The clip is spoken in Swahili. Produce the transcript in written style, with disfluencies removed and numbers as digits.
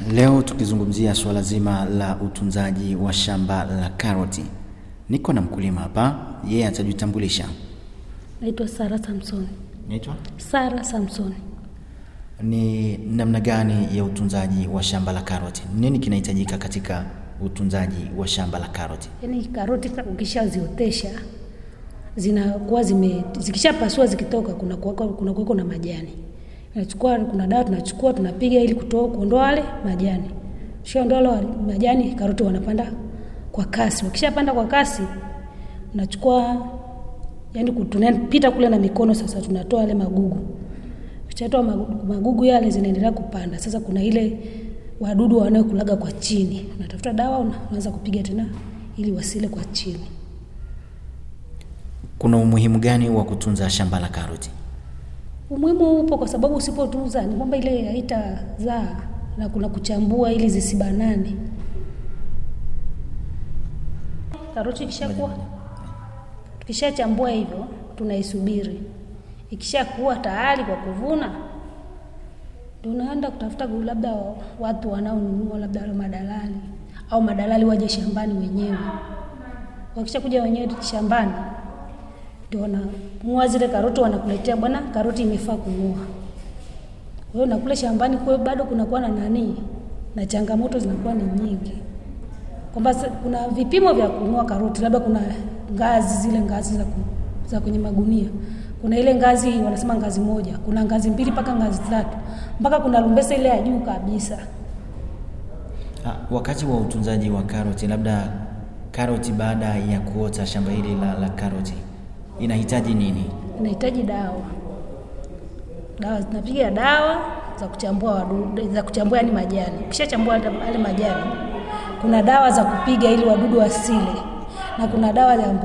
Leo tukizungumzia swala zima la utunzaji wa shamba la karoti. Niko na mkulima hapa, yeye atajitambulisha. Naitwa Sara Samson. Naitwa Sara Samson. Ni namna gani ya utunzaji wa shamba la karoti? Nini kinahitajika katika utunzaji wa shamba la karoti? Yaani karoti ukishaziotesha zinakuwa zikishapasua zikitoka kuna na majani. Kuna dawa tunachukua tunapiga ili kuondoa wale majani. Ukishaondoa wale majani karoti wanapanda kwa kasi. Ukishapanda kwa kasi unachukua tunapita kule na mikono, sasa tunatoa wale magugu. Ukishatoa magugu yale zinaendelea kupanda. Sasa kuna ile wadudu wanaokulaga kwa chini. Unatafuta dawa unaanza kupiga tena ili wasile kwa chini. Kuna umuhimu gani wa kutunza shamba la karoti? Umuhimu upo kwa sababu usipotunza ni kwamba ile haitazaa na kuna kuchambua ili zisibanane. Karoti tukishachambua hivyo tunaisubiri. Ikishakuwa tayari kwa kuvuna ndio unaenda kutafuta labda watu wanaonunua, labda madalali au madalali waje shambani wenyewe. Wakishakuja wenyewe shambani ndio wanang'oa zile karoti, wanakuletea, bwana karoti imefaa kung'oa. Wewe unakula shambani kwa bado kunakuwa na changamoto zinakuwa ni nyingi. Kwamba kuna vipimo vya kung'oa karoti, labda kuna zile ngazi za kwenye magunia. Kuna ile ngazi wanasema ngazi moja, kuna ngazi 2 mpaka ngazi 3, mpaka kuna lumbesa ile ya juu kabisa. Wakati wa utunzaji wa karoti, labda karoti baada ya kuota shamba hili la karoti inahitaji nini? Inahitaji dawa. Tunapiga dawa za kuchambua wadudu, za kuchambua majani. Ukishachambua yale majani kuna dawa za kupiga ili wadudu wasile, na kuna dawa za